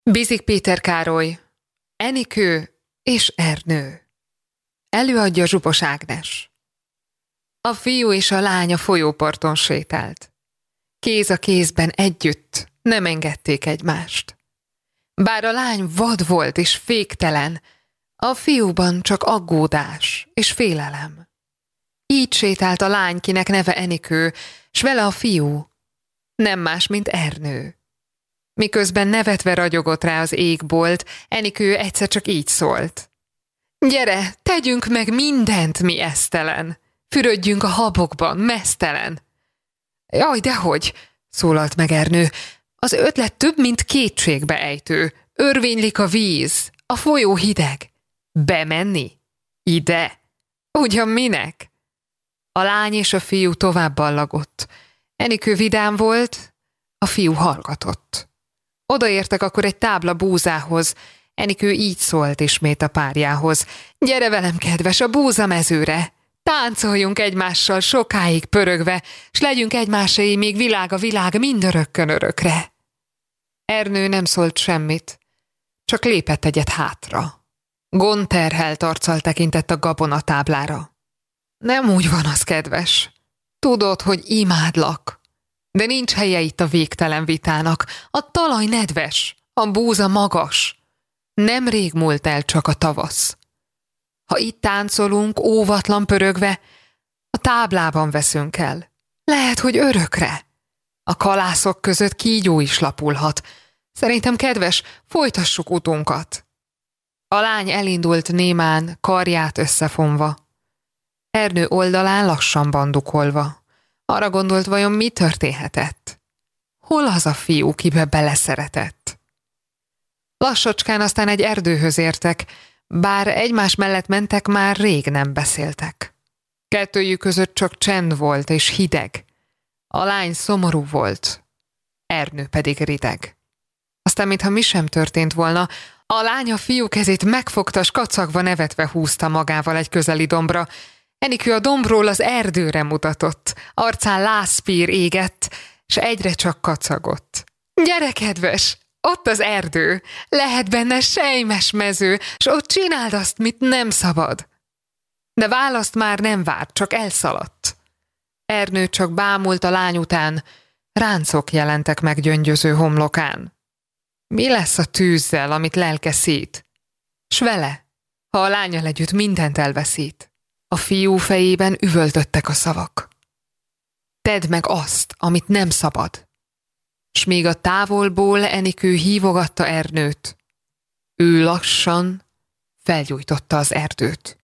Biszik Péter Károly, Enikő és Ernő. Előadja Zsupos Ágnes. A fiú és a lány a folyóparton sétált. Kéz a kézben együtt nem engedték egymást. Bár a lány vad volt és féktelen, a fiúban csak aggódás és félelem. Így sétált a lány, kinek neve Enikő, s vele a fiú, nem más, mint Ernő. Miközben nevetve ragyogott rá az égbolt, Enikő egyszer csak így szólt. Gyere, tegyünk meg mindent, mi esztelen! Fürödjünk a habokban, meztelen! Jaj, dehogy! Szólalt meg Ernő. Az ötlet több, mint kétségbe ejtő. Örvénylik a víz, a folyó hideg. Bemenni? Ide? Ugyan minek? A lány és a fiú tovább ballagott. Enikő vidám volt, a fiú hallgatott. Odaértek akkor egy tábla búzához. Enikő így szólt ismét a párjához. Gyere velem, kedves, a búzamezőre! Táncoljunk egymással sokáig pörögve, s legyünk egymáséi még világ a világ mindörökkön örökre. Ernő nem szólt semmit, csak lépett egyet hátra. Gondterhelt arccal tekintett a gabonatáblára. Nem úgy van az, kedves. Tudod, hogy imádlak. De nincs helye itt a végtelen vitának. A talaj nedves, a búza magas. Nemrég múlt el csak a tavasz. Ha itt táncolunk, óvatlan pörögve, a táblában veszünk el. Lehet, hogy örökre. A kalászok között kígyó is lapulhat. Szerintem, kedves, folytassuk utunkat. A lány elindult némán, karját összefonva. Ernő oldalán lassan bandukolva. Arra gondolt, vajon mi történhetett? Hol az a fiú, kibe beleszeretett? Lassacskán aztán egy erdőhöz értek, bár egymás mellett mentek, már rég nem beszéltek. Kettőjük között csak csend volt és hideg. A lány szomorú volt, Ernő pedig rideg. Aztán, mintha mi sem történt volna, a lány a fiú kezét megfogta, s kacagva nevetve húzta magával egy közeli dombra. Enikő a dombról az erdőre mutatott, arcán lázpír égett, s egyre csak kacagott. Gyere, kedves, ott az erdő, lehet benne sejmes mező, s ott csináld azt, mit nem szabad. De választ már nem várt, csak elszaladt. Ernő csak bámult a lány után, ráncok jelentek meg gyöngyöző homlokán. Mi lesz a tűzzel, amit lelke szít? S vele, ha a lányal együtt mindent elveszít? A fiú fejében üvöltöttek a szavak. Tedd meg azt, amit nem szabad. S még a távolból Enikő hívogatta Ernőt. Ő lassan felgyújtotta az erdőt.